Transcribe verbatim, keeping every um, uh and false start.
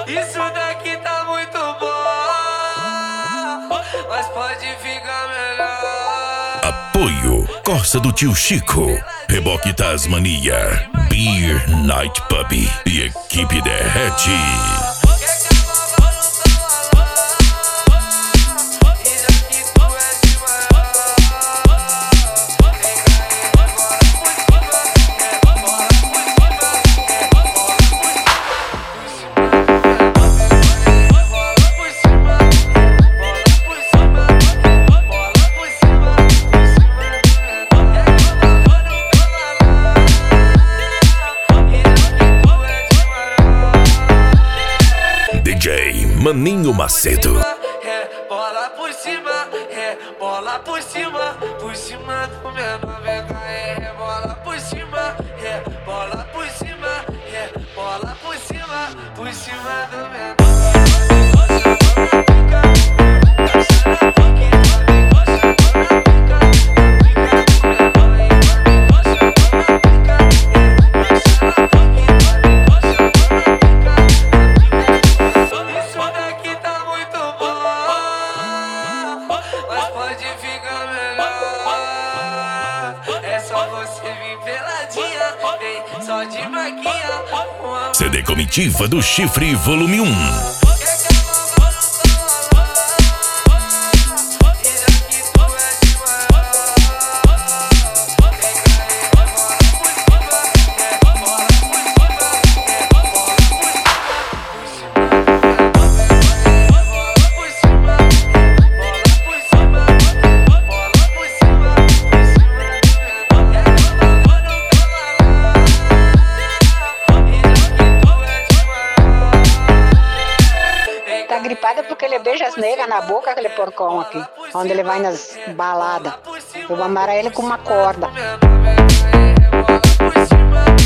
Isso daqui tá muito bom, mas pode ficar melhor. Apoio Corsa do Tio Chico, Reboque Tasmania, Beer Night Pub e Equipe Derrete. D J Maninho Macedo. É, bola por cima, é, bola por cima, por cima do menor, vem cá, é, bola por cima, é, bola por cima, é, bola por cima, por cima do menor. Mas pode ficar melhor. É só você vir peladinha, vem só de maquinha. C D Comitiva do Chifre Volume um. Tá gripada porque ele beija as negras na boca, aquele porcão aqui, onde ele vai nas baladas. Eu vou amarrar ele com uma corda. Bola por cima.